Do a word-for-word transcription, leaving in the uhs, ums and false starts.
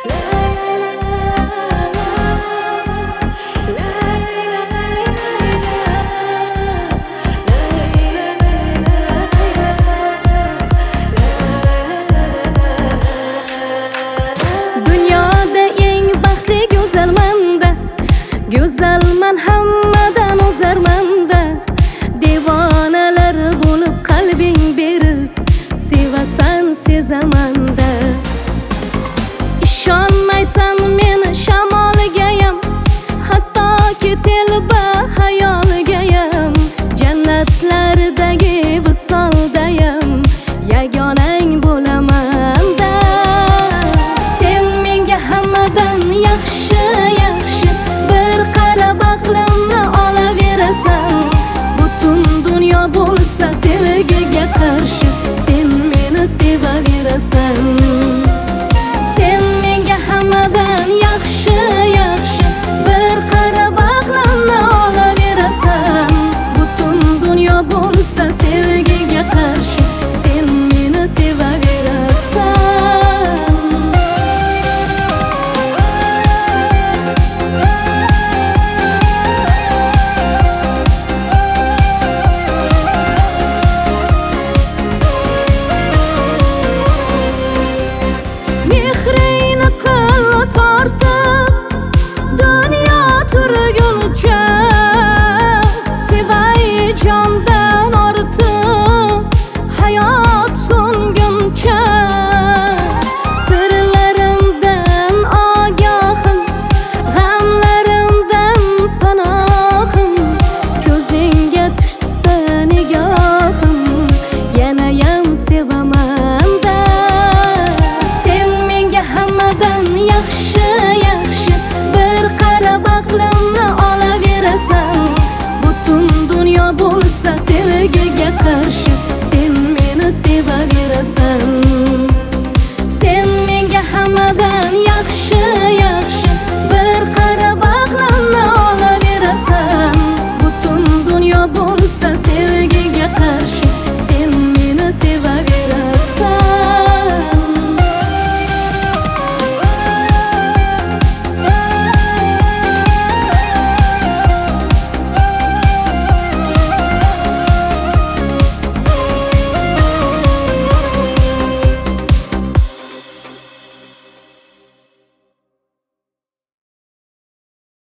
Go'zalman, hammadan o'zarman-da, devonalar bo'lib qalbing berib, sevasan sezaman-da. Ishonmaysan meni shamolgayam, hattoki telba xayolgayam, jannatlardagi visoldayam yagonang bo'laman-da. Sen menga hammadan yaxshi yaxshi, bir qarab aqlimni olaverasan. Butun dunyo bo'lsa sevgiga qarshi, sen meni sevaverasan. Sen menga hammadan yaxshi yaxshi, bir qarab aqlimni olaverasan. Butun dunyo bo'lsa sevgiga qarshi, sen meni sevaverasan. Mehringni qil tortib, dunyo turguncha, sevay jondan ortiq, hayot so'nguncha. Sirlarimdan ogohim, g'amlarimdan panohim, ko'zingga tushsa nigohim, yanayam sevaman-da. Sen menga hammadan yaxshi yaxshi, bir qarab aqlimni olaverasan. Butun dunyo bo'lsa sevgiga qarshi,